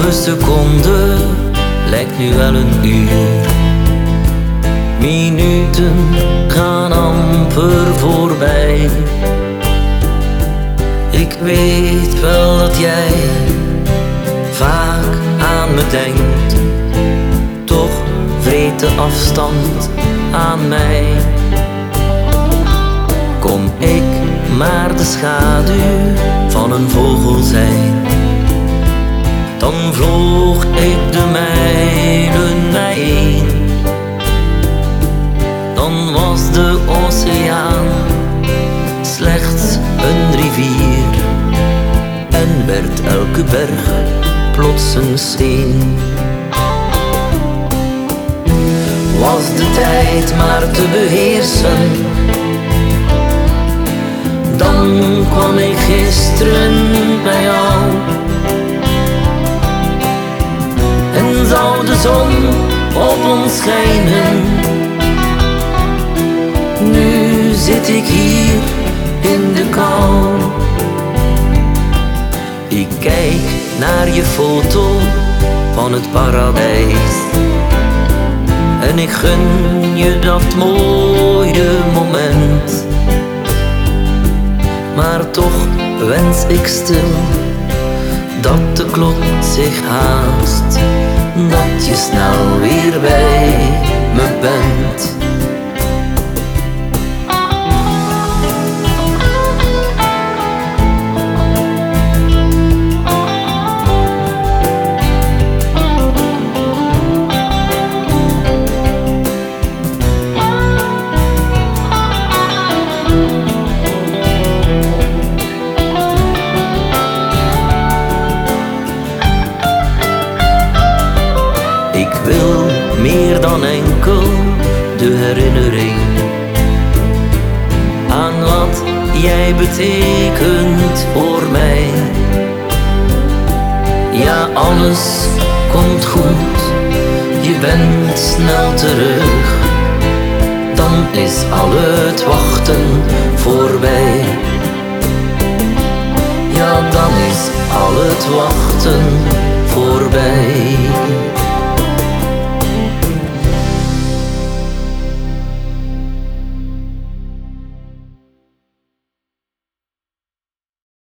Elke seconde lijkt nu wel een uur. Minuten gaan amper voorbij. Ik weet wel dat jij vaak aan me denkt, toch vreet de afstand aan mij. Kon ik maar de schaduw van een vogel zijn, dan vloog ik de mijlen bijeen. Dan was de oceaan slechts een rivier en werd elke berg plots een steen. Was de tijd maar te beheersen, dan kwam ik gisteren bij jou. En zou de zon op ons schijnen, nu zit ik hier in de kou. Ik kijk naar je foto van het paradijs en ik gun je dat mooie moment. Maar toch wens ik stil dat de klok zich haast, dat je snel weer bij me bent. Ik wil meer dan enkel de herinnering aan wat jij betekent voor mij. Ja, alles komt goed, je bent snel terug, dan is al het wachten voorbij. Ja, dan is al het wachten voorbij.